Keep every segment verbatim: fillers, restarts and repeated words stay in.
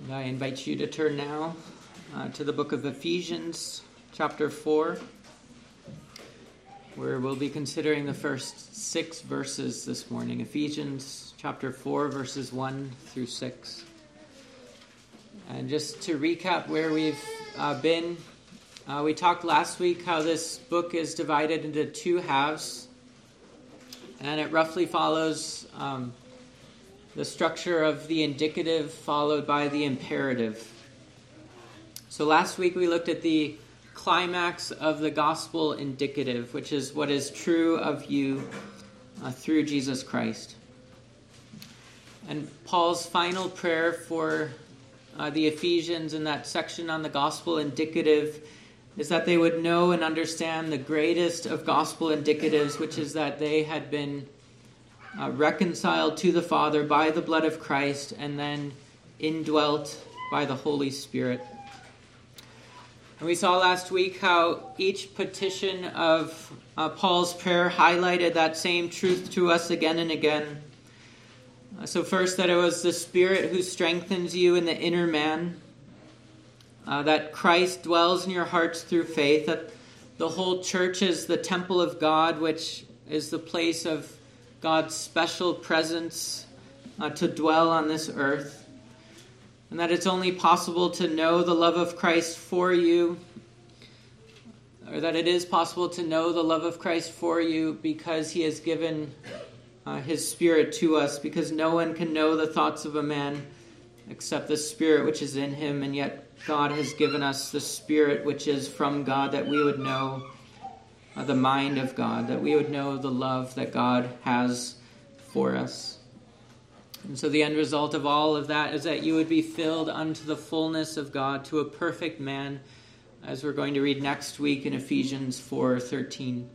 And I invite you to turn now uh, to the book of Ephesians, chapter four, where we'll be considering the first six verses this morning. Ephesians chapter four, verses one through six. And just to recap where we've uh, been, uh, we talked last week how this book is divided into two halves, and it roughly follows um, the structure of the indicative followed by the imperative. So last week we looked at the climax of the gospel indicative, which is what is true of you uh, through Jesus Christ. And Paul's final prayer for uh, the Ephesians in that section on the gospel indicative is that they would know and understand the greatest of gospel indicatives, which is that they had been Uh, reconciled to the Father by the blood of Christ and then indwelt by the Holy Spirit. And we saw last week how each petition of uh, Paul's prayer highlighted that same truth to us again and again. Uh, so first, that it was the Spirit who strengthens you in the inner man, uh, that Christ dwells in your hearts through faith, that the whole church is the temple of God, which is the place of God's special presence uh, to dwell on this earth, and that it's only possible to know the love of Christ for you, or that it is possible to know the love of Christ for you because he has given uh, his Spirit to us, because no one can know the thoughts of a man except the Spirit which is in him, and yet God has given us the Spirit which is from God, that we would know Uh, the mind of God, that we would know the love that God has for us. And so the end result of all of that is that you would be filled unto the fullness of God, to a perfect man, as we're going to read next week in Ephesians four thirteen.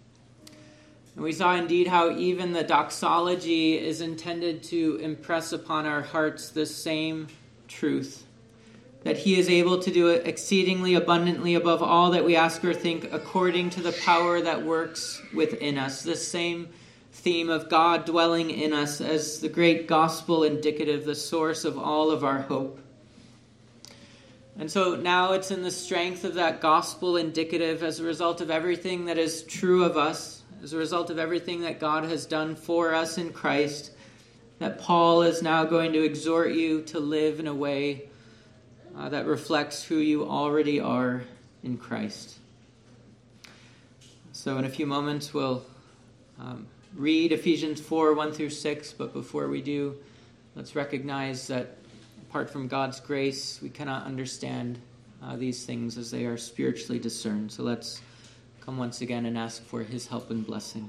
And we saw indeed how even the doxology is intended to impress upon our hearts this same truth, that he is able to do exceedingly abundantly above all that we ask or think, according to the power that works within us. This same theme of God dwelling in us as the great gospel indicative, the source of all of our hope. And so now it's in the strength of that gospel indicative, as a result of everything that is true of us, as a result of everything that God has done for us in Christ, that Paul is now going to exhort you to live in a way Uh, that reflects who you already are in Christ. So in a few moments we'll um, read Ephesians four, one through six, but before we do, let's recognize that apart from God's grace, we cannot understand uh, these things as they are spiritually discerned. So let's come once again and ask for his help and blessing.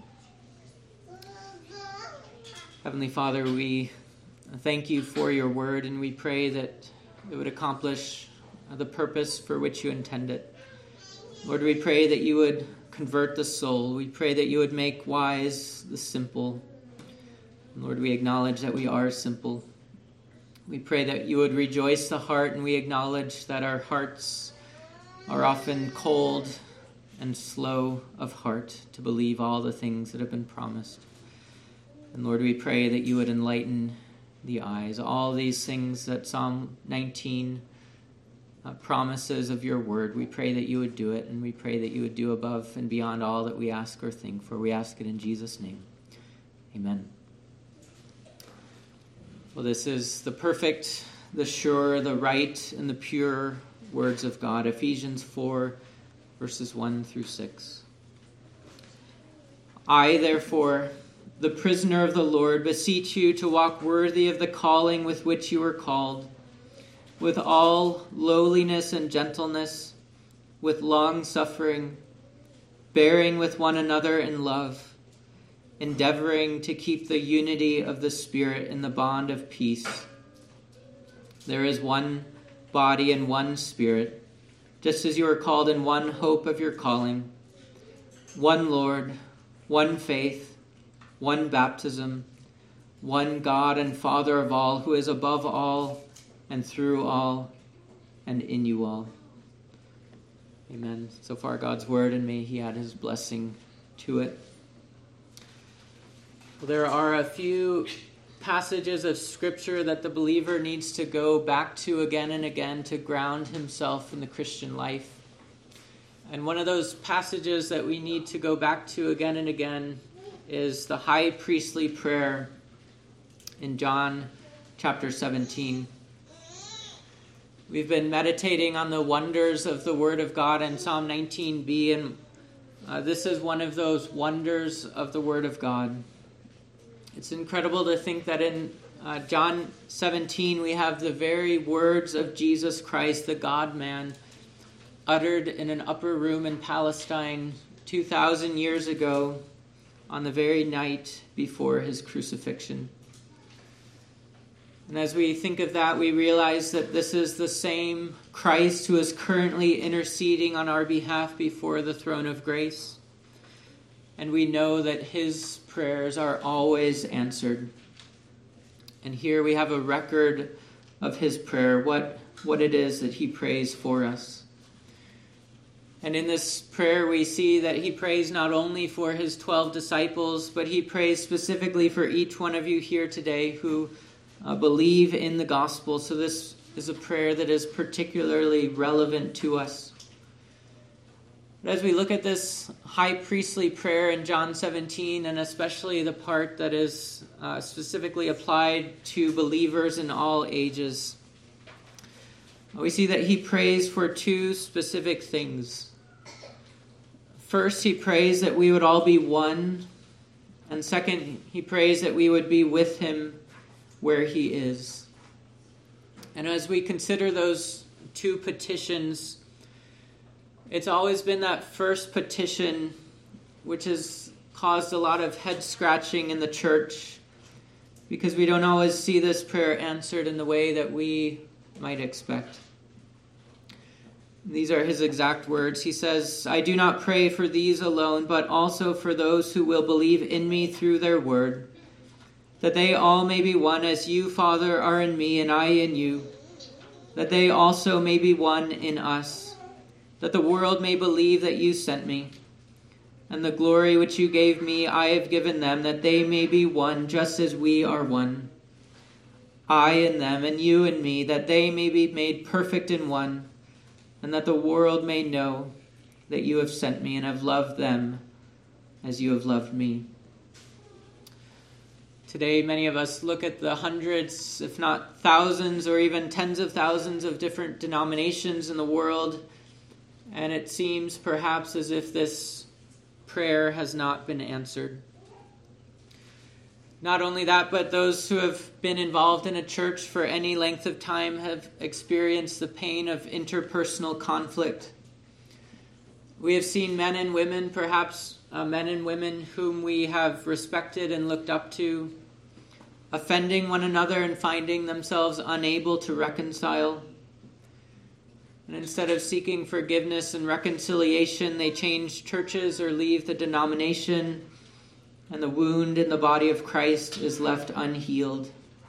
Heavenly Father, we thank you for your word, and we pray that it would accomplish the purpose for which you intend it. Lord, we pray that you would convert the soul. We pray that you would make wise the simple. And Lord, we acknowledge that we are simple. We pray that you would rejoice the heart, and we acknowledge that our hearts are often cold and slow of heart to believe all the things that have been promised. And Lord, we pray that you would enlighten the eyes, all these things that Psalm nineteen uh, promises of your word. We pray that you would do it, and we pray that you would do above and beyond all that we ask or think, for we ask it in Jesus' name. Amen. Well, this is the perfect, the sure, the right, and the pure words of God. Ephesians four, verses one through six. I, therefore, the prisoner of the Lord, beseech you to walk worthy of the calling with which you were called, with all lowliness and gentleness, with long suffering, bearing with one another in love, endeavoring to keep the unity of the Spirit in the bond of peace. There is one body and one Spirit, just as you are called in one hope of your calling, one Lord, one faith, one baptism, one God and Father of all, who is above all and through all and in you all. Amen. So far God's word, and may he add his blessing to it. Well, there are a few passages of Scripture that the believer needs to go back to again and again to ground himself in the Christian life. And one of those passages that we need to go back to again and again is the high priestly prayer in John chapter seventeen. We've been meditating on the wonders of the Word of God in Psalm nineteen b, and uh, this is one of those wonders of the Word of God. It's incredible to think that in uh, John seventeen we have the very words of Jesus Christ, the God-man, uttered in an upper room in Palestine two thousand years ago on the very night before his crucifixion. And as we think of that, we realize that this is the same Christ who is currently interceding on our behalf before the throne of grace. And we know that his prayers are always answered. And here we have a record of his prayer, what, what it is that he prays for us. And in this prayer we see that he prays not only for his twelve disciples, but he prays specifically for each one of you here today who Uh, believe in the gospel. So this is a prayer that is particularly relevant to us. But as we look at this high priestly prayer in John seventeen, and especially the part that is uh, specifically applied to believers in all ages, we see that he prays for two specific things. First, he prays that we would all be one. And second, he prays that we would be with him where he is. And as we consider those two petitions, it's always been that first petition which has caused a lot of head scratching in the church, because we don't always see this prayer answered in the way that we might expect. These are his exact words. He says, "I do not pray for these alone, but also for those who will believe in me through their word, that they all may be one as you, Father, are in me and I in you, that they also may be one in us, that the world may believe that you sent me. And the glory which you gave me I have given them, that they may be one just as we are one. I in them and you in me, that they may be made perfect in one, and that the world may know that you have sent me and have loved them as you have loved me." Today, many of us look at the hundreds, if not thousands, or even tens of thousands of different denominations in the world, and it seems perhaps as if this prayer has not been answered. Not only that, but those who have been involved in a church for any length of time have experienced the pain of interpersonal conflict. We have seen men and women, perhaps uh, men and women whom we have respected and looked up to, offending one another and finding themselves unable to reconcile. And instead of seeking forgiveness and reconciliation, they change churches or leave the denomination, and the wound in the body of Christ is left unhealed.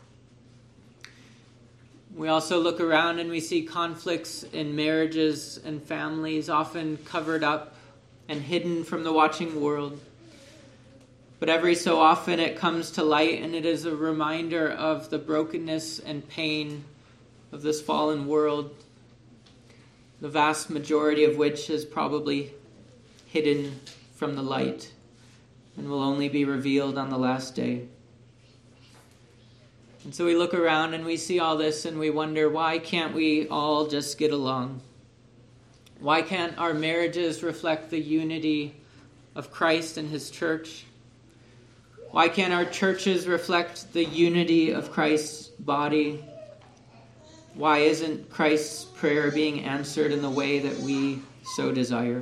We also look around and we see conflicts in marriages and families, often covered up and hidden from the watching world. But every so often it comes to light, and it is a reminder of the brokenness and pain of this fallen world, the vast majority of which is probably hidden from the light and will only be revealed on the last day. And so we look around and we see all this and we wonder, why can't we all just get along? Why can't our marriages reflect the unity of Christ and his church? Why can't our churches reflect the unity of Christ's body? Why isn't Christ's prayer being answered in the way that we so desire?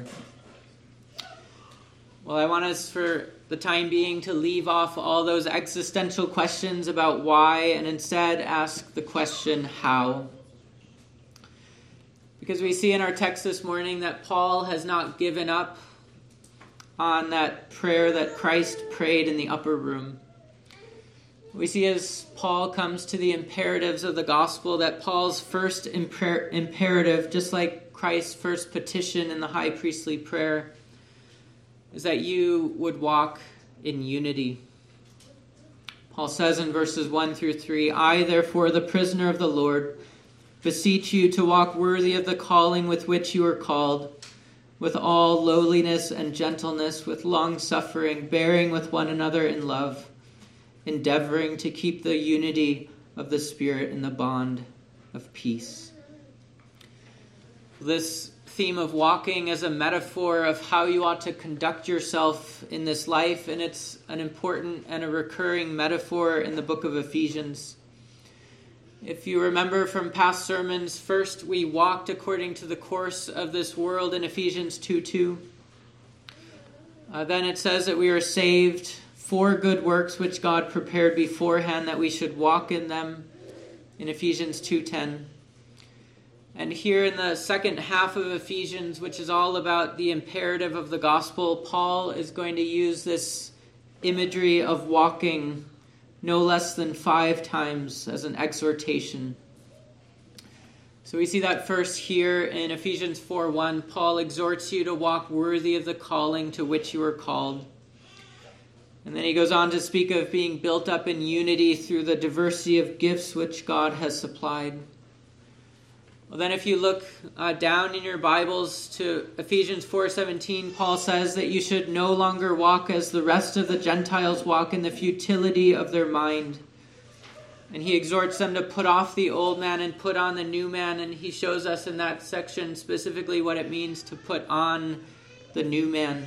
Well, I want us for the time being to leave off all those existential questions about why and instead ask the question how. Because we see in our text this morning that Paul has not given up on that prayer that Christ prayed in the upper room. We see as Paul comes to the imperatives of the gospel that Paul's first imper- imperative, just like Christ's first petition in the high priestly prayer, is that you would walk in unity. Paul says in verses one through three, I, therefore, the prisoner of the Lord, beseech you to walk worthy of the calling with which you are called, with all lowliness and gentleness, with long-suffering, bearing with one another in love, endeavoring to keep the unity of the Spirit in the bond of peace. This theme of walking as a metaphor of how you ought to conduct yourself in this life, and it's an important and a recurring metaphor in the book of Ephesians. If you remember from past sermons, first we walked according to the course of this world in Ephesians two two. Uh, then it says that we are saved for good works which God prepared beforehand that we should walk in them in Ephesians two ten. And here in the second half of Ephesians, which is all about the imperative of the gospel, Paul is going to use this imagery of walking no less than five times as an exhortation. So we see that first here in Ephesians four one. Paul exhorts you to walk worthy of the calling to which you are called. And then he goes on to speak of being built up in unity through the diversity of gifts which God has supplied. Well, then if you look uh, down in your Bibles to Ephesians four seventeen, Paul says that you should no longer walk as the rest of the Gentiles walk in the futility of their mind. And he exhorts them to put off the old man and put on the new man. And he shows us in that section specifically what it means to put on the new man.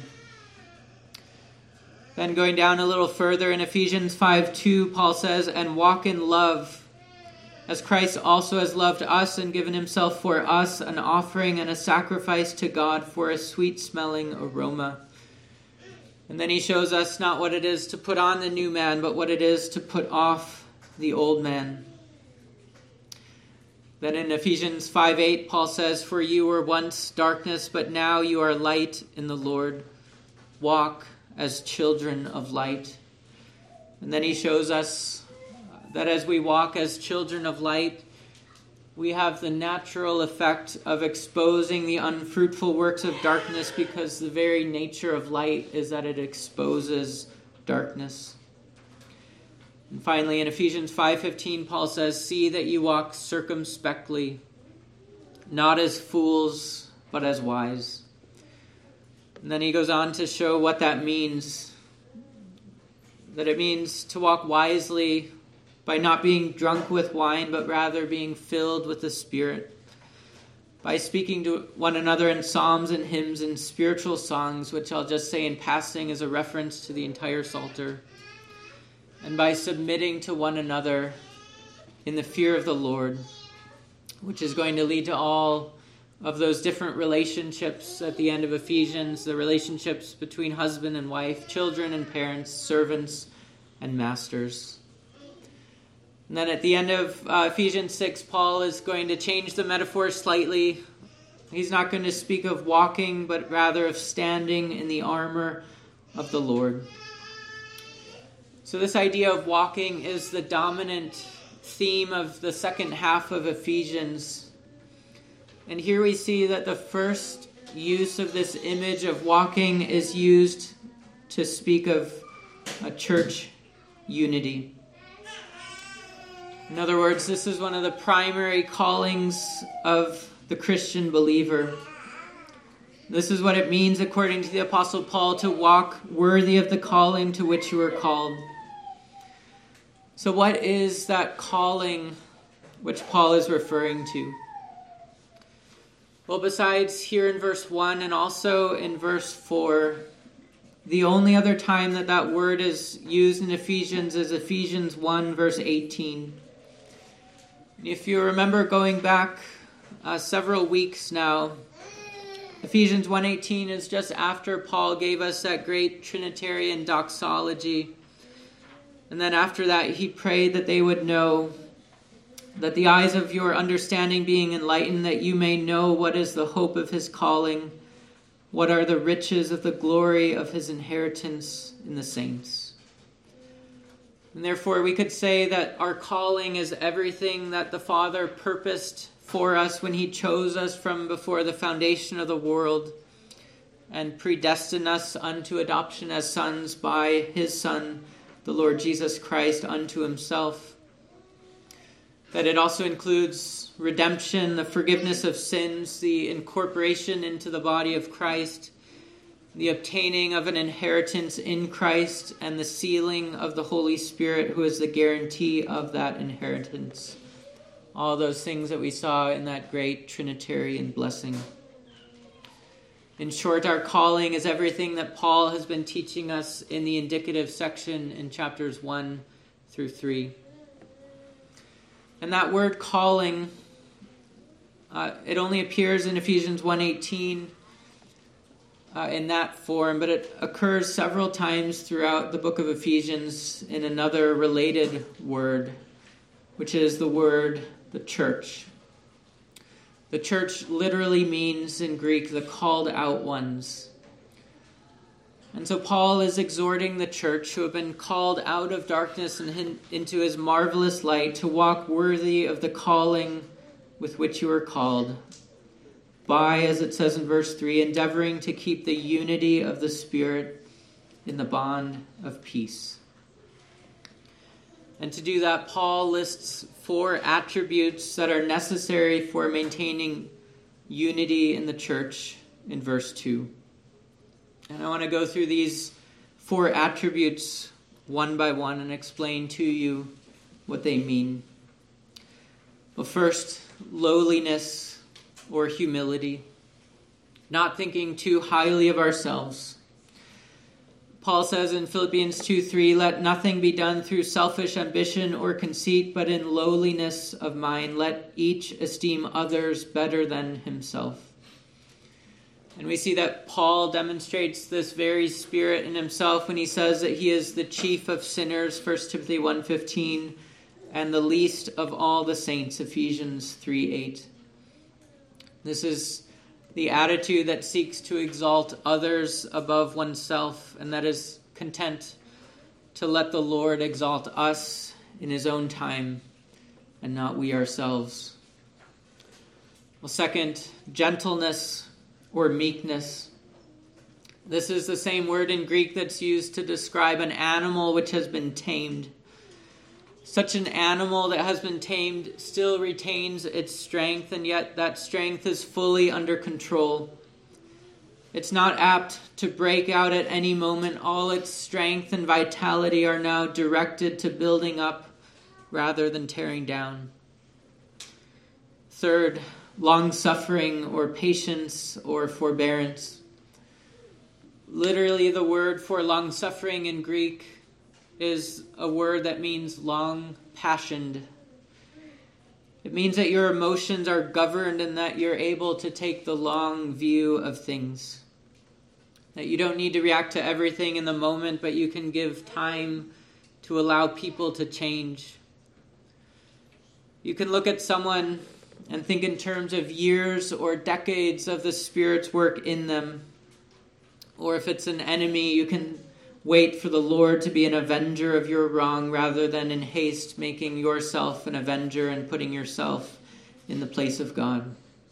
Then going down a little further in Ephesians five two, Paul says, and walk in love, as Christ also has loved us and given himself for us, an offering and a sacrifice to God for a sweet-smelling aroma. And then he shows us not what it is to put on the new man, but what it is to put off the old man. Then in Ephesians five eight, Paul says, for you were once darkness, but now you are light in the Lord. Walk as children of light. And then he shows us that as we walk as children of light, we have the natural effect of exposing the unfruitful works of darkness, because the very nature of light is that it exposes darkness. And finally, in Ephesians five fifteen, Paul says, see that you walk circumspectly, not as fools, but as wise. And then he goes on to show what that means. That it means to walk wisely by not being drunk with wine, but rather being filled with the Spirit. By speaking to one another in psalms and hymns and spiritual songs, which I'll just say in passing is a reference to the entire Psalter. And by submitting to one another in the fear of the Lord, which is going to lead to all of those different relationships at the end of Ephesians, the relationships between husband and wife, children and parents, servants and masters. And then at the end of uh, Ephesians six, Paul is going to change the metaphor slightly. He's not going to speak of walking, but rather of standing in the armor of the Lord. So this idea of walking is the dominant theme of the second half of Ephesians. And here we see that the first use of this image of walking is used to speak of a church unity. In other words, this is one of the primary callings of the Christian believer. This is what it means, according to the Apostle Paul, to walk worthy of the calling to which you are called. So what is that calling which Paul is referring to? Well, besides here in verse one and also in verse four, the only other time that that word is used in Ephesians is Ephesians one, verse eighteen. If you remember going back uh, several weeks now, Ephesians one eighteen is just after Paul gave us that great Trinitarian doxology. And then after that, he prayed that they would know, that the eyes of your understanding being enlightened, that you may know what is the hope of his calling, what are the riches of the glory of his inheritance in the saints. And therefore, we could say that our calling is everything that the Father purposed for us when he chose us from before the foundation of the world and predestined us unto adoption as sons by his Son, the Lord Jesus Christ unto himself. That it also includes redemption, the forgiveness of sins, the incorporation into the body of Christ, the obtaining of an inheritance in Christ, and the sealing of the Holy Spirit, who is the guarantee of that inheritance. All those things that we saw in that great Trinitarian blessing. In short, our calling is everything that Paul has been teaching us in the indicative section in chapters one through three. And that word calling, uh, it only appears in Ephesians one eighteen uh, in that form, but it occurs several times throughout the book of Ephesians in another related word, which is the word the church. The church literally means in Greek the called out ones. And so Paul is exhorting the church who have been called out of darkness and into his marvelous light to walk worthy of the calling with which you are called, by, as it says in verse three, endeavoring to keep the unity of the Spirit in the bond of peace. And to do that, Paul lists four attributes that are necessary for maintaining unity in the church in verse two. And I want to go through these four attributes one by one and explain to you what they mean. Well, first, lowliness or humility, not thinking too highly of ourselves. Paul says in Philippians two three, let nothing be done through selfish ambition or conceit, but in lowliness of mind, let each esteem others better than himself. And we see that Paul demonstrates this very spirit in himself when he says that he is the chief of sinners, First Timothy one fifteen, and the least of all the saints, Ephesians three eight. This is the attitude that seeks to exalt others above oneself, and that is content to let the Lord exalt us in his own time and not we ourselves. Well, second, gentleness or meekness. This is the same word in Greek that's used to describe an animal which has been tamed. Such an animal that has been tamed still retains its strength, and yet that strength is fully under control. It's not apt to break out at any moment. All its strength and vitality are now directed to building up rather than tearing down. Third, long-suffering or patience or forbearance. Literally, the word for long-suffering in Greek is a word that means long-passioned. It means that your emotions are governed and that you're able to take the long view of things. That you don't need to react to everything in the moment, but you can give time to allow people to change. You can look at someone and think in terms of years or decades of the Spirit's work in them. Or if it's an enemy, you can wait for the Lord to be an avenger of your wrong rather than in haste making yourself an avenger and putting yourself in the place of God.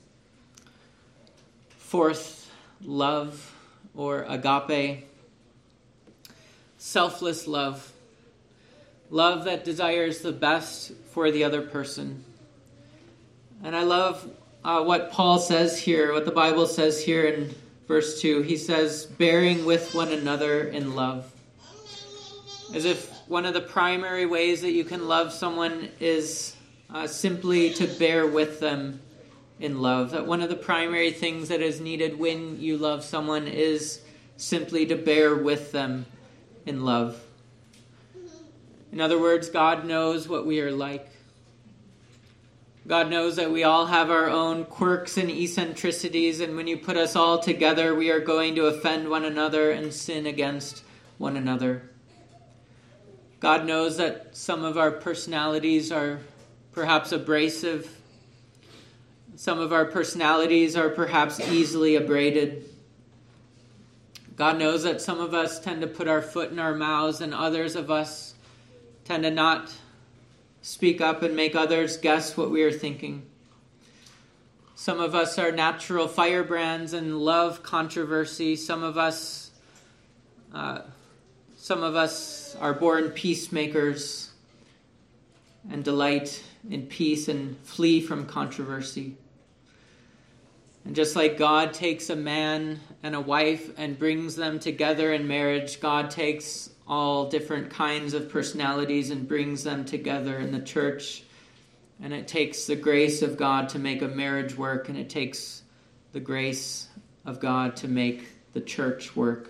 Fourth, love or agape. Selfless love. Love that desires the best for the other person. And I love uh, what Paul says here, what the Bible says here in verse two. He says, bearing with one another in love. As if one of the primary ways that you can love someone is uh, simply to bear with them in love. That one of the primary things that is needed when you love someone is simply to bear with them in love. In other words, God knows what we are like. God knows that we all have our own quirks and eccentricities, and when you put us all together, we are going to offend one another and sin against one another. God knows that some of our personalities are perhaps abrasive. Some of our personalities are perhaps easily abraded. God knows that some of us tend to put our foot in our mouths, and others of us tend to not speak up and make others guess what we are thinking. Some of us are natural firebrands and love controversy. Some of us uh, some of us are born peacemakers and delight in peace and flee from controversy. And just like God takes a man and a wife and brings them together in marriage, God takes all different kinds of personalities and brings them together in the church. And it takes the grace of God to make a marriage work, and it takes the grace of God to make the church work.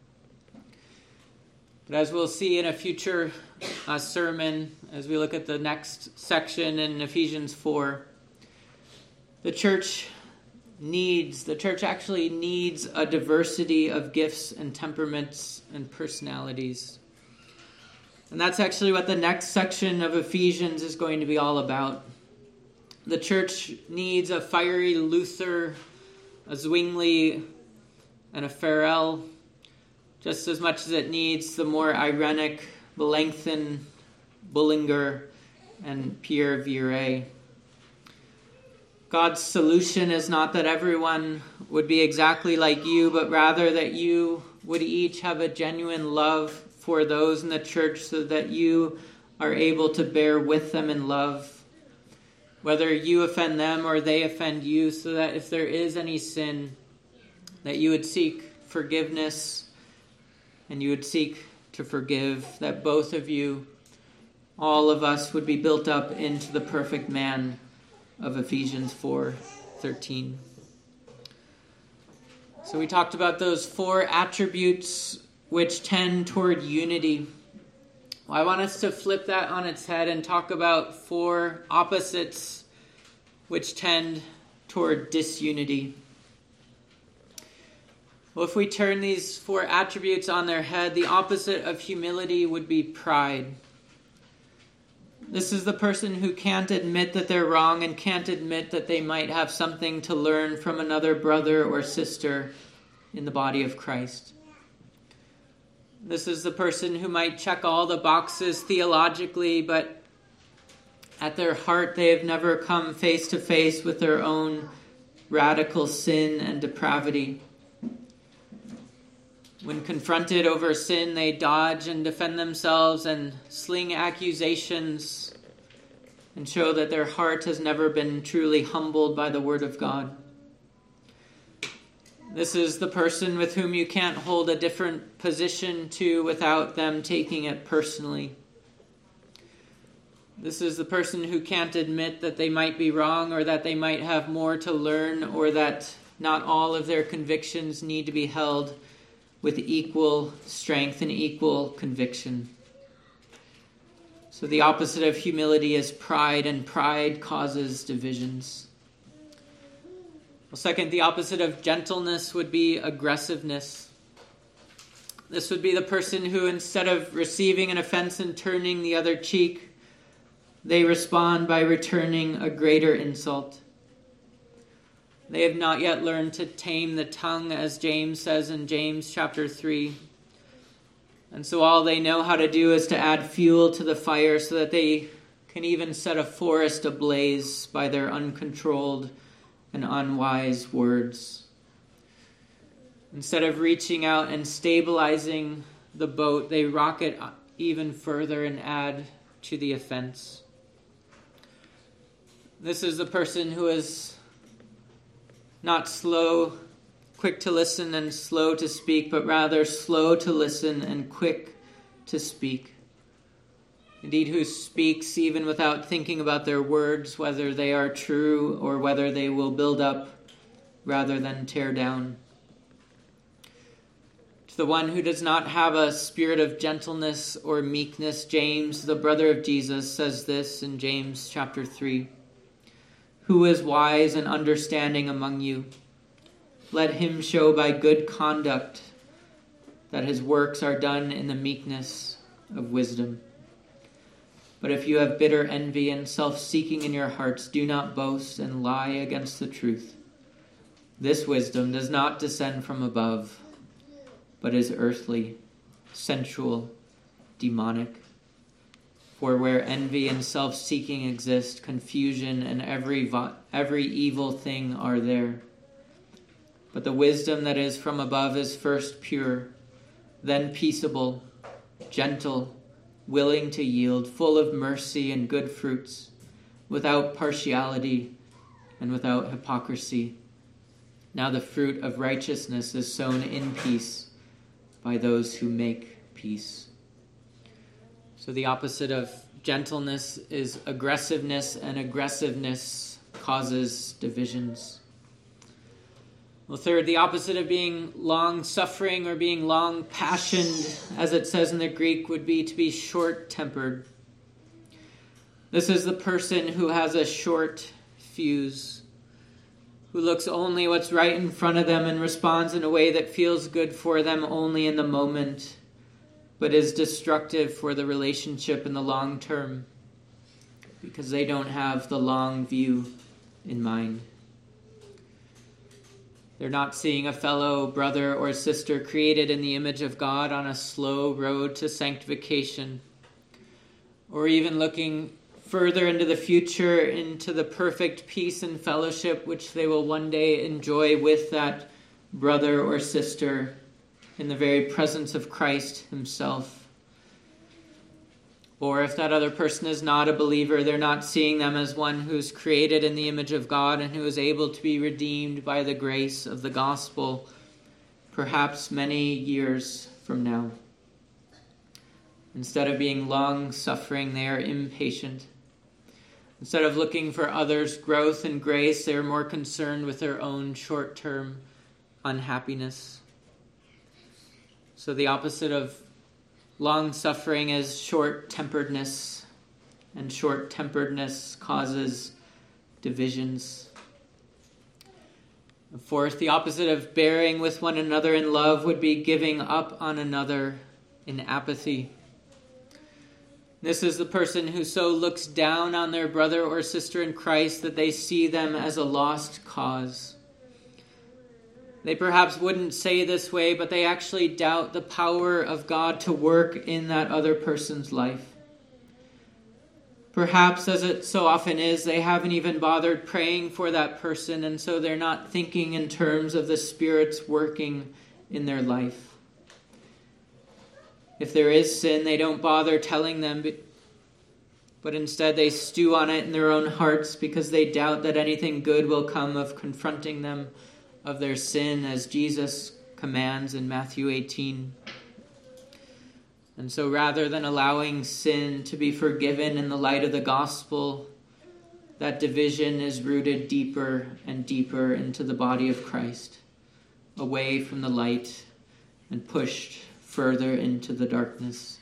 But as we'll see in a future uh, sermon, as we look at the next section in Ephesians four, the church needs, the church actually needs a diversity of gifts and temperaments and personalities. And that's actually what the next section of Ephesians is going to be all about. The church needs a fiery Luther, a Zwingli, and a Farel, just as much as it needs the more ironic Melanchthon, Bullinger, and Pierre Viret. God's solution is not that everyone would be exactly like you, but rather that you would each have a genuine love for those in the church so that you are able to bear with them in love, whether you offend them or they offend you, so that if there is any sin, that you would seek forgiveness and you would seek to forgive, that both of you, all of us, would be built up into the perfect man of Ephesians four thirteen. So we talked about those four attributes which tend toward unity. Well, I want us to flip that on its head and talk about four opposites which tend toward disunity. Well, if we turn these four attributes on their head, the opposite of humility would be pride. This is the person who can't admit that they're wrong and can't admit that they might have something to learn from another brother or sister in the body of Christ. This is the person who might check all the boxes theologically, but at their heart they have never come face to face with their own radical sin and depravity. When confronted over sin, they dodge and defend themselves and sling accusations and show that their heart has never been truly humbled by the word of God. This is the person with whom you can't hold a different position to without them taking it personally. This is the person who can't admit that they might be wrong or that they might have more to learn or that not all of their convictions need to be held with equal strength and equal conviction. So the opposite of humility is pride, and pride causes divisions. Well, second, the opposite of gentleness would be aggressiveness. This would be the person who, instead of receiving an offense and turning the other cheek, they respond by returning a greater insult. They have not yet learned to tame the tongue, as James says in James chapter three. And so all they know how to do is to add fuel to the fire so that they can even set a forest ablaze by their uncontrolled and unwise words. Instead of reaching out and stabilizing the boat, they rock it even further and add to the offense. This is the person who is not slow, quick to listen and slow to speak, but rather slow to listen and quick to speak. Indeed, who speaks even without thinking about their words, whether they are true or whether they will build up rather than tear down. To the one who does not have a spirit of gentleness or meekness, James, the brother of Jesus, says this in James chapter three. Who is wise and understanding among you? Let him show by good conduct that his works are done in the meekness of wisdom. But if you have bitter envy and self-seeking in your hearts, do not boast and lie against the truth. This wisdom does not descend from above, but is earthly, sensual, demonic. For where envy and self-seeking exist, confusion and every vo- every evil thing are there. But the wisdom that is from above is first pure, then peaceable, gentle, willing to yield, full of mercy and good fruits, without partiality and without hypocrisy. Now the fruit of righteousness is sown in peace by those who make peace. So the opposite of gentleness is aggressiveness, and aggressiveness causes divisions. Well, third, the opposite of being long-suffering or being long-passioned, as it says in the Greek, would be to be short-tempered. This is the person who has a short fuse, who looks only what's right in front of them and responds in a way that feels good for them only in the moment, but is destructive for the relationship in the long term because they don't have the long view in mind. They're not seeing a fellow brother or sister created in the image of God on a slow road to sanctification, or even looking further into the future, into the perfect peace and fellowship which they will one day enjoy with that brother or sister in the very presence of Christ himself. Or if that other person is not a believer, they're not seeing them as one who's created in the image of God and who is able to be redeemed by the grace of the gospel, perhaps many years from now. Instead of being long-suffering, they are impatient. Instead of looking for others' growth and grace, they are more concerned with their own short-term unhappiness. So the opposite of long-suffering is short-temperedness, and short-temperedness causes divisions. Fourth, the opposite of bearing with one another in love would be giving up on another in apathy. This is the person who so looks down on their brother or sister in Christ that they see them as a lost cause. They perhaps wouldn't say this way, but they actually doubt the power of God to work in that other person's life. Perhaps, as it so often is, they haven't even bothered praying for that person, and so they're not thinking in terms of the Spirit's working in their life. If there is sin, they don't bother telling them, but instead they stew on it in their own hearts because they doubt that anything good will come of confronting them of their sin, as Jesus commands in Matthew eighteen. And so rather than allowing sin to be forgiven in the light of the gospel, that division is rooted deeper and deeper into the body of Christ, away from the light and pushed further into the darkness.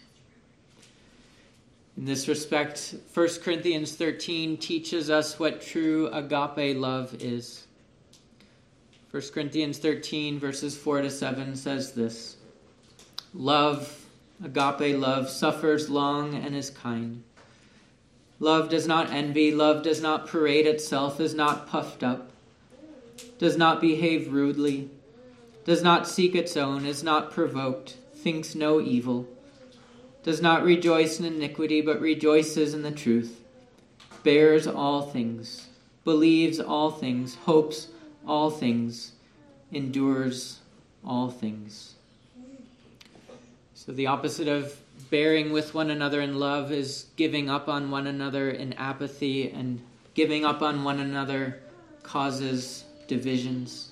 In this respect, First Corinthians thirteen teaches us what true agape love is. First Corinthians thirteen, verses four to seven says this: Love, agape love, suffers long and is kind. Love does not envy, love does not parade itself, is not puffed up, does not behave rudely, does not seek its own, is not provoked, thinks no evil, does not rejoice in iniquity, but rejoices in the truth, bears all things, believes all things, hopes all things, endures all things. So the opposite of bearing with one another in love is giving up on one another in apathy, and giving up on one another causes divisions.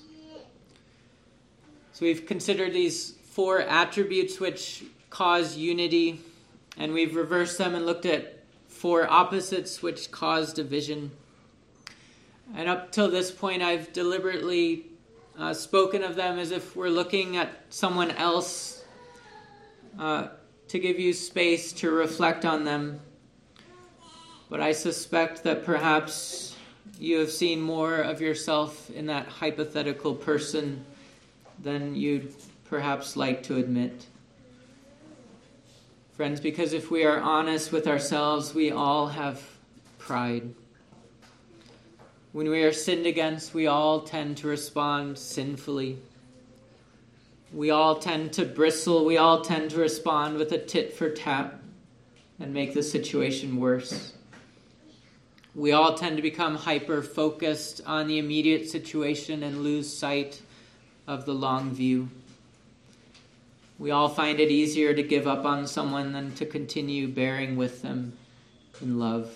So we've considered these four attributes which cause unity, and we've reversed them and looked at four opposites which cause division. And up till this point, I've deliberately uh, spoken of them as if we're looking at someone else uh, to give you space to reflect on them. But I suspect that perhaps you have seen more of yourself in that hypothetical person than you'd perhaps like to admit. Friends, because if we are honest with ourselves, we all have pride. When we are sinned against, we all tend to respond sinfully. We all tend to bristle. We all tend to respond with a tit for tat and make the situation worse. We all tend to become hyper-focused on the immediate situation and lose sight of the long view. We all find it easier to give up on someone than to continue bearing with them in love.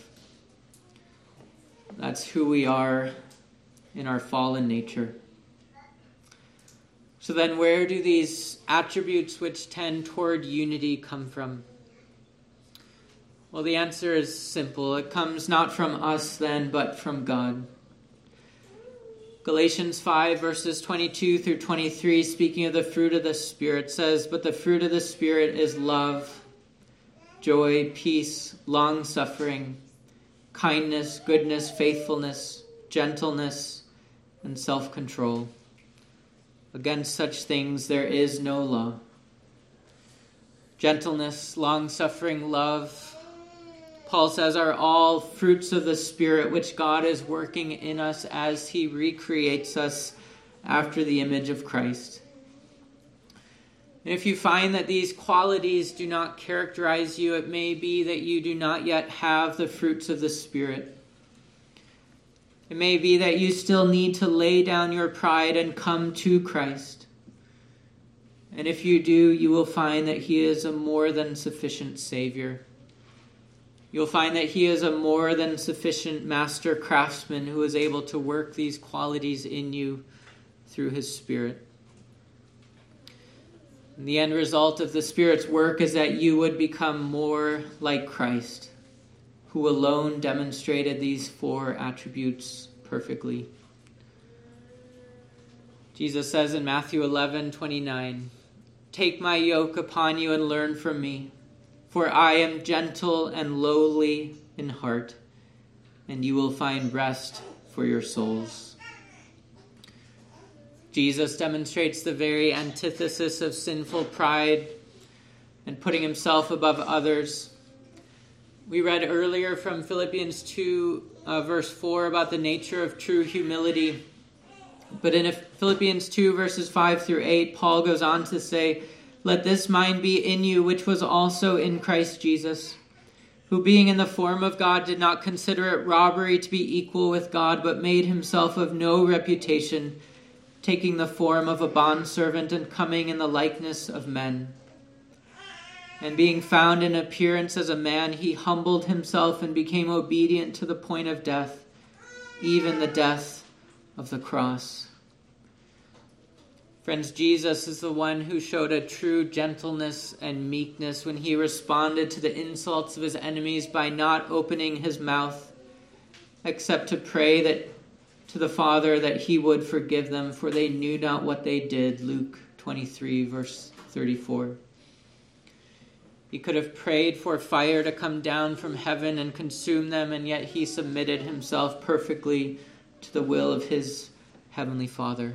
That's who we are in our fallen nature. So then where do these attributes which tend toward unity come from? Well, the answer is simple. It comes not from us then, but from God. Galatians five, verses twenty-two through twenty-three, speaking of the fruit of the Spirit, says, "But the fruit of the Spirit is love, joy, peace, long-suffering, kindness, goodness, faithfulness, gentleness, and self-control. Against such things there is no law." Gentleness, long-suffering, love, Paul says, are all fruits of the Spirit which God is working in us as he recreates us after the image of Christ. And if you find that these qualities do not characterize you, it may be that you do not yet have the fruits of the Spirit. It may be that you still need to lay down your pride and come to Christ. And if you do, you will find that he is a more than sufficient Savior. You'll find that he is a more than sufficient master craftsman who is able to work these qualities in you through his Spirit. And the end result of the Spirit's work is that you would become more like Christ, who alone demonstrated these four attributes perfectly. Jesus says in Matthew eleven twenty-nine, "Take my yoke upon you and learn from me, for I am gentle and lowly in heart, and you will find rest for your souls." Jesus demonstrates the very antithesis of sinful pride and putting himself above others. We read earlier from Philippians two, uh, verse four, about the nature of true humility. But in Philippians two, verses five through eight, Paul goes on to say, "Let this mind be in you, which was also in Christ Jesus, who being in the form of God did not consider it robbery to be equal with God, but made himself of no reputation, taking the form of a bondservant and coming in the likeness of men. And being found in appearance as a man, he humbled himself and became obedient to the point of death, even the death of the cross." Friends, Jesus is the one who showed a true gentleness and meekness when he responded to the insults of his enemies by not opening his mouth, except to pray that to the Father that he would forgive them, for they knew not what they did. Luke twenty-three, verse thirty-four. He could have prayed for fire to come down from heaven and consume them, and yet he submitted himself perfectly to the will of his heavenly Father.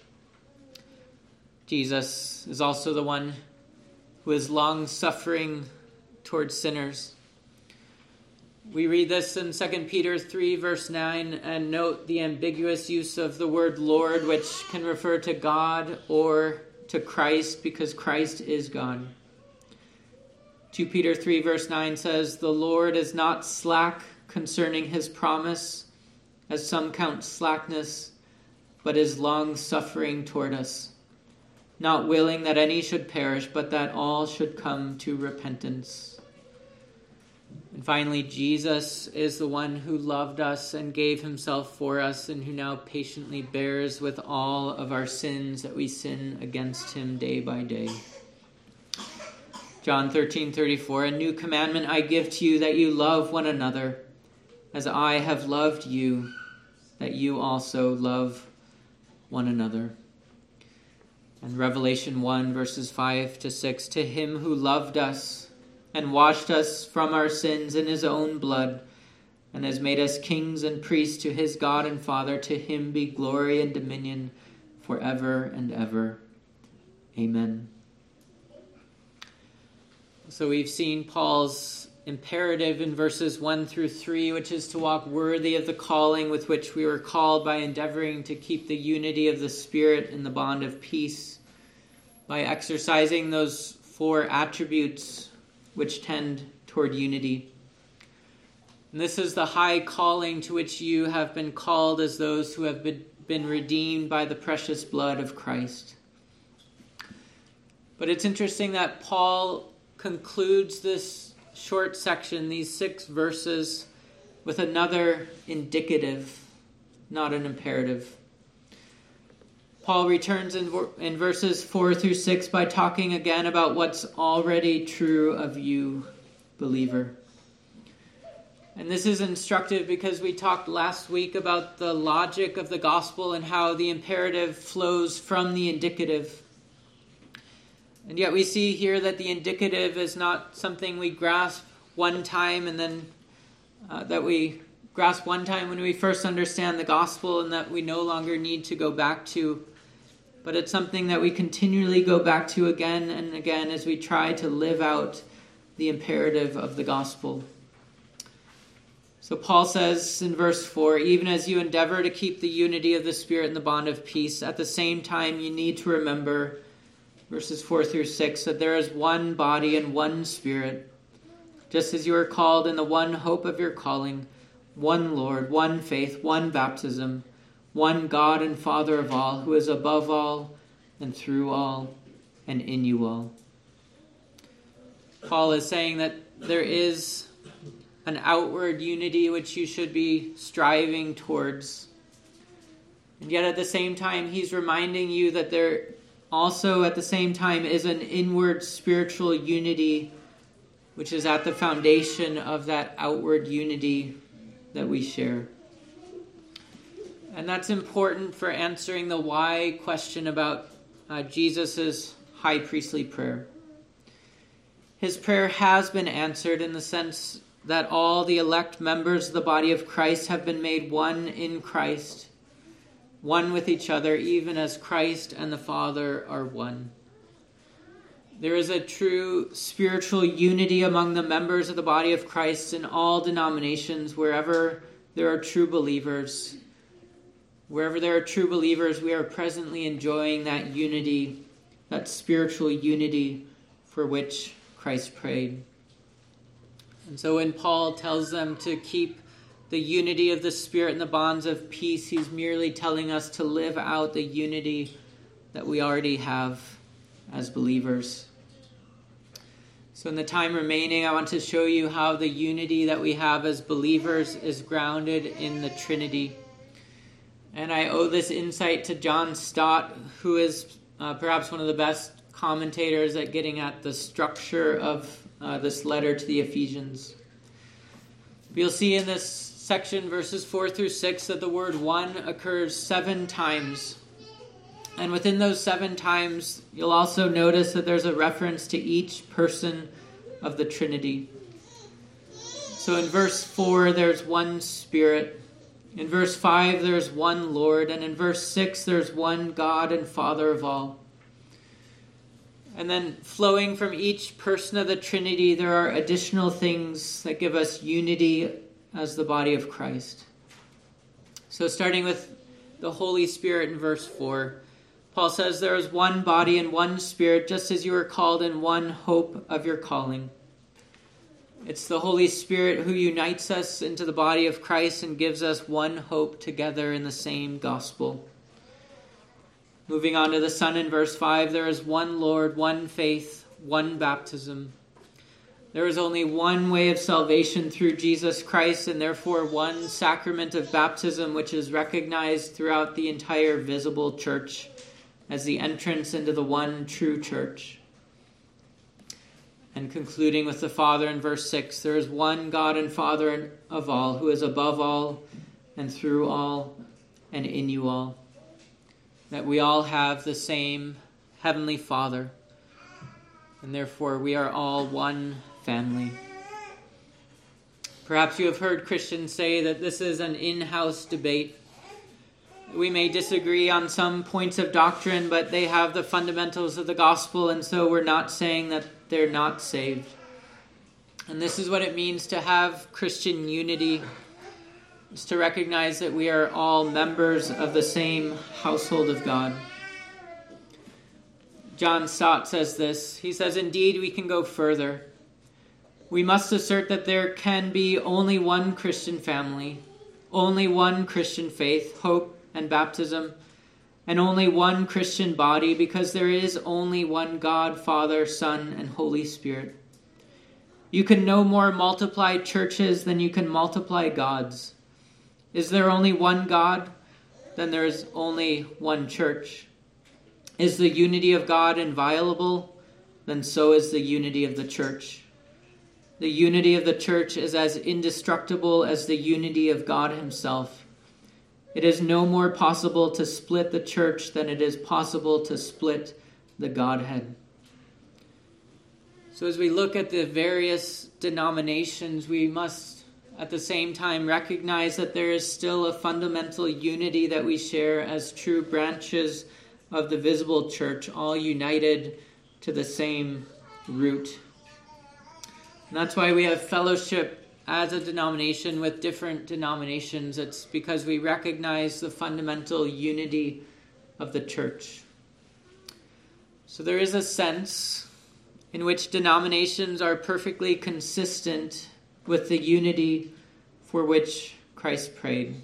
Jesus is also the one who is long-suffering towards sinners. We read this in Second Peter three, verse nine, and note the ambiguous use of the word Lord, which can refer to God or to Christ, because Christ is God. Second Peter three, verse nine says, "The Lord is not slack concerning his promise, as some count slackness, but is long-suffering toward us, not willing that any should perish, but that all should come to repentance." And finally, Jesus is the one who loved us and gave himself for us, and who now patiently bears with all of our sins that we sin against him day by day. John thirteen thirty-four, "A new commandment I give to you, that you love one another, as I have loved you, that you also love one another." And Revelation one, verses five to six, "To him who loved us and washed us from our sins in his own blood, and has made us kings and priests to his God and Father, to him be glory and dominion forever and ever. Amen." So we've seen Paul's imperative in verses one through three, which is to walk worthy of the calling with which we were called, by endeavoring to keep the unity of the Spirit in the bond of peace, by exercising those four attributes which tend toward unity. And this is the high calling to which you have been called as those who have been redeemed by the precious blood of Christ. But it's interesting that Paul concludes this short section, these six verses, with another indicative, not an imperative. Paul returns in, in verses four through six by talking again about what's already true of you, believer. And this is instructive because we talked last week about the logic of the gospel and how the imperative flows from the indicative. And yet we see here that the indicative is not something we grasp one time and then uh, that we grasp one time when we first understand the gospel and that we no longer need to go back to. But it's something that we continually go back to again and again as we try to live out the imperative of the gospel. So Paul says in verse four, even as you endeavor to keep the unity of the Spirit in the bond of peace, at the same time you need to remember, verses four through six, that there is one body and one Spirit, just as you are called in the one hope of your calling, one Lord, one faith, one baptism, one God and Father of all, who is above all and through all and in you all. Paul is saying that there is an outward unity which you should be striving towards. And yet at the same time, he's reminding you that there also at the same time is an inward spiritual unity which is at the foundation of that outward unity that we share. And that's important for answering the why question about uh, Jesus' high priestly prayer. His prayer has been answered in the sense that all the elect members of the body of Christ have been made one in Christ, one with each other, even as Christ and the Father are one. There is a true spiritual unity among the members of the body of Christ in all denominations, wherever there are true believers. Wherever there are true believers, we are presently enjoying that unity, that spiritual unity for which Christ prayed. And so when Paul tells them to keep the unity of the Spirit and the bonds of peace, he's merely telling us to live out the unity that we already have as believers. So in the time remaining, I want to show you how the unity that we have as believers is grounded in the Trinity. And I owe this insight to John Stott, who is uh, perhaps one of the best commentators at getting at the structure of uh, this letter to the Ephesians. You'll see in this section, verses four through six, that the word one occurs seven times. And within those seven times, you'll also notice that there's a reference to each person of the Trinity. So in verse four, there's one Spirit. In verse five, there's one Lord. And in verse six, there's one God and Father of all. And then flowing from each person of the Trinity, there are additional things that give us unity as the body of Christ. So starting with the Holy Spirit in verse four, Paul says, there is one body and one Spirit, just as you are called in one hope of your calling. It's the Holy Spirit who unites us into the body of Christ and gives us one hope together in the same gospel. Moving on to the Son in verse five, there is one Lord, one faith, one baptism. There is only one way of salvation through Jesus Christ, and therefore one sacrament of baptism which is recognized throughout the entire visible church as the entrance into the one true church. And concluding with the Father in verse six, there is one God and Father of all, who is above all and through all and in you all. That we all have the same Heavenly Father, and therefore we are all one family. Perhaps you have heard Christians say that this is an in-house debate. We may disagree on some points of doctrine, but they have the fundamentals of the gospel, and so we're not saying that they're not saved. And this is what it means to have Christian unity. Is to recognize that we are all members of the same household of God. John Stott says this. He says, indeed, we can go further. We must assert that there can be only one Christian family, only one Christian faith, hope, and baptism, and only one Christian body, because there is only one God, Father, Son, and Holy Spirit. You can no more multiply churches than you can multiply gods. Is there only one God? Then there is only one church. Is the unity of God inviolable? Then so is the unity of the church. The unity of the church is as indestructible as the unity of God himself. It is no more possible to split the church than it is possible to split the Godhead. So as we look at the various denominations, we must at the same time recognize that there is still a fundamental unity that we share as true branches of the visible church, all united to the same root. And that's why we have fellowship as a denomination with different denominations. It's because we recognize the fundamental unity of the church. So there is a sense in which denominations are perfectly consistent with the unity for which Christ prayed.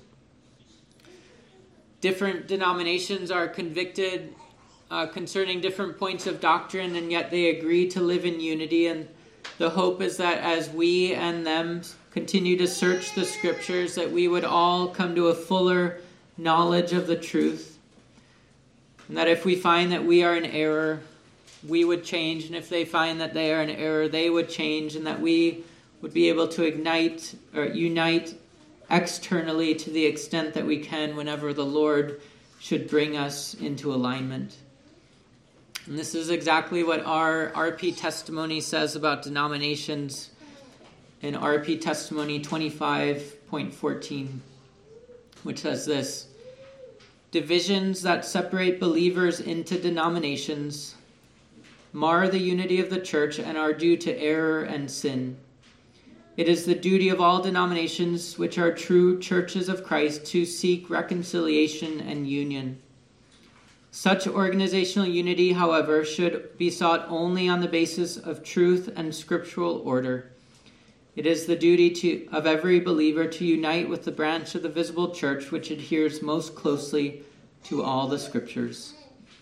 Different denominations are convicted uh, concerning different points of doctrine, and yet they agree to live in unity. And the hope is that as we and them continue to search the scriptures, that we would all come to a fuller knowledge of the truth. And that if we find that we are in error, we would change. And if they find that they are in error, they would change. And that we would be able to ignite or unite externally to the extent that we can whenever the Lord should bring us into alignment. And this is exactly what our R P testimony says about denominations in R P testimony twenty-five point fourteen, which says this: divisions that separate believers into denominations mar the unity of the church and are due to error and sin. It is the duty of all denominations which are true churches of Christ to seek reconciliation and union. Such organizational unity, however, should be sought only on the basis of truth and scriptural order. It is the duty to, of every believer to unite with the branch of the visible church which adheres most closely to all the scriptures.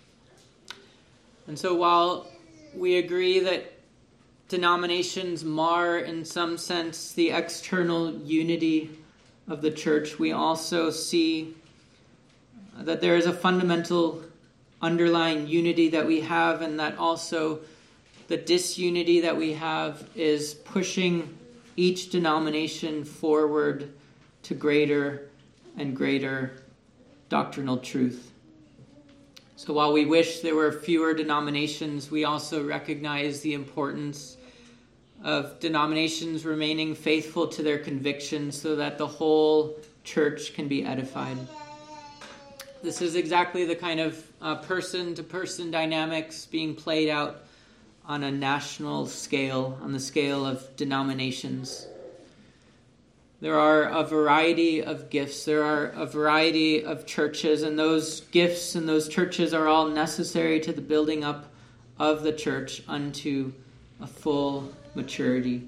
And so while we agree that denominations mar, in some sense, the external unity of the church, we also see that there is a fundamental underlying unity that we have, and that also the disunity that we have is pushing each denomination forward to greater and greater doctrinal truth. So while we wish there were fewer denominations, we also recognize the importance of denominations remaining faithful to their convictions so that the whole church can be edified. This is exactly the kind of uh, person-to-person dynamics being played out on a national scale, on the scale of denominations. There are a variety of gifts. There are a variety of churches, and those gifts and those churches are all necessary to the building up of the church unto a full maturity.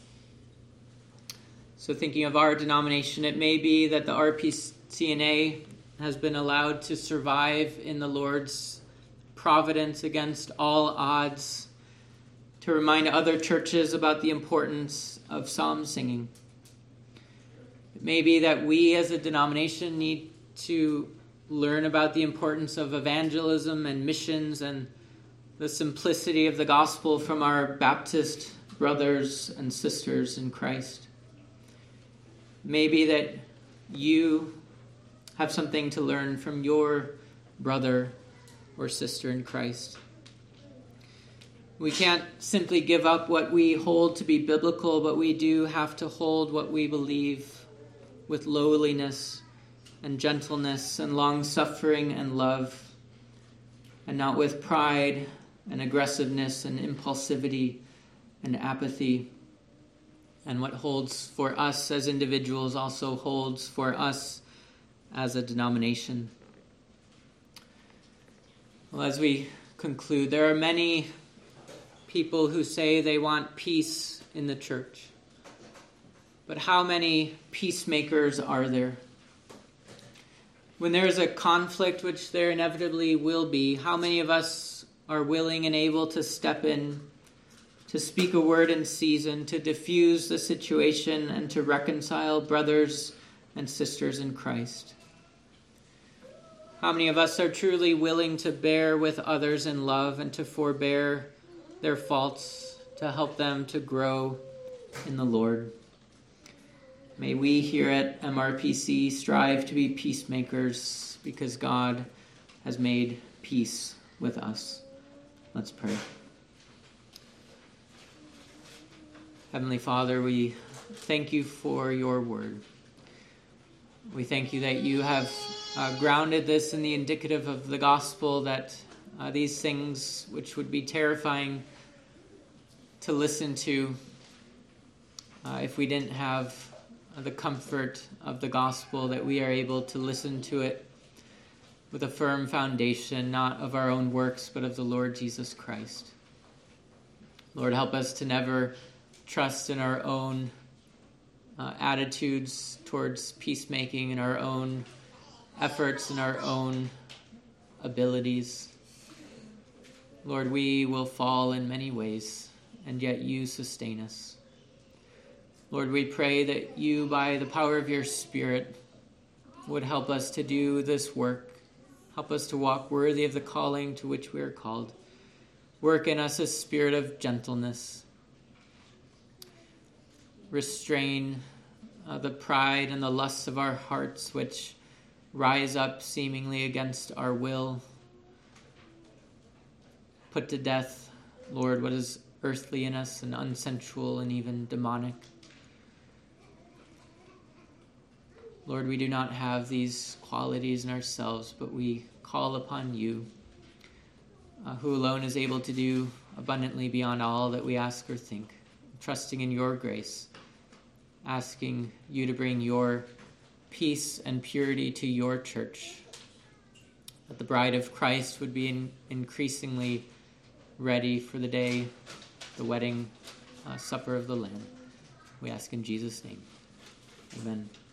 So thinking of our denomination, it may be that the R P C N A has been allowed to survive in the Lord's providence against all odds, to remind other churches about the importance of psalm singing. It may be that we as a denomination need to learn about the importance of evangelism and missions and the simplicity of the gospel from our Baptist brothers and sisters in Christ. Maybe that you have something to learn from your brother or sister in Christ. We can't simply give up what we hold to be biblical, but we do have to hold what we believe with lowliness and gentleness and long-suffering and love, and not with pride and aggressiveness and impulsivity and apathy. And what holds for us as individuals also holds for us as a denomination. Well, as we conclude, there are many people who say they want peace in the church. But how many peacemakers are there? when there is a conflict, which there inevitably will be, how many of us are willing and able to step in, to speak a word in season, to diffuse the situation, and to reconcile brothers and sisters in Christ? How many of us are truly willing to bear with others in love and to forbear their faults, to help them to grow in the Lord? May we here at M R P C strive to be peacemakers because God has made peace with us. Let's pray. Heavenly Father, we thank you for your word. We thank you that you have uh, grounded this in the indicative of the gospel, that uh, these things which would be terrifying to listen to uh, if we didn't have the comfort of the gospel, that we are able to listen to it with a firm foundation, not of our own works, but of the Lord Jesus Christ. Lord, help us to never trust in our own uh, attitudes towards peacemaking, in our own efforts, in our own abilities. Lord, we will fall in many ways, and yet you sustain us. Lord, we pray that you, by the power of your Spirit, would help us to do this work. Help us to walk worthy of the calling to which we are called. Work in us a spirit of gentleness. Restrain uh, the pride and the lusts of our hearts, which rise up seemingly against our will. Put to death, Lord, what is earthly in us and unsensual and even demonic. Lord, we do not have these qualities in ourselves, but we call upon you, uh, who alone is able to do abundantly beyond all that we ask or think, trusting in your grace, asking you to bring your peace and purity to your church, that the bride of Christ would be in increasingly ready for the day, the wedding uh, supper of the Lamb. We ask in Jesus' name. Amen.